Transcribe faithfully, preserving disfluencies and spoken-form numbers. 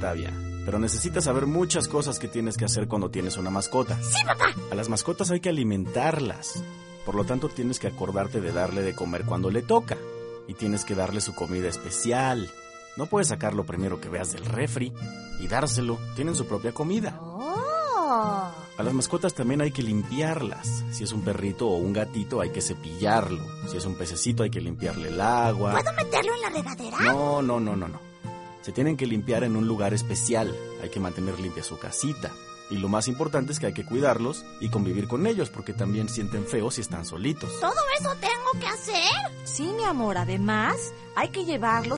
Octavia, pero necesitas saber muchas cosas que tienes que hacer cuando tienes una mascota. ¡Sí, papá! A las mascotas hay que alimentarlas. Por lo tanto, tienes que acordarte de darle de comer cuando le toca. Y tienes que darle su comida especial. No puedes sacar lo primero que veas del refri y dárselo. Tienen su propia comida. ¡Oh! A las mascotas también hay que limpiarlas. Si es un perrito o un gatito, hay que cepillarlo. Si es un pececito, hay que limpiarle el agua. ¿Puedo meterlo en la regadera? No, no, no, no, no. Se tienen que limpiar en un lugar especial. Hay que mantener limpia su casita. Y lo más importante es que hay que cuidarlos y convivir con ellos, porque también sienten feo si están solitos. ¿Todo eso tengo que hacer? Sí, mi amor, además hay que llevarlos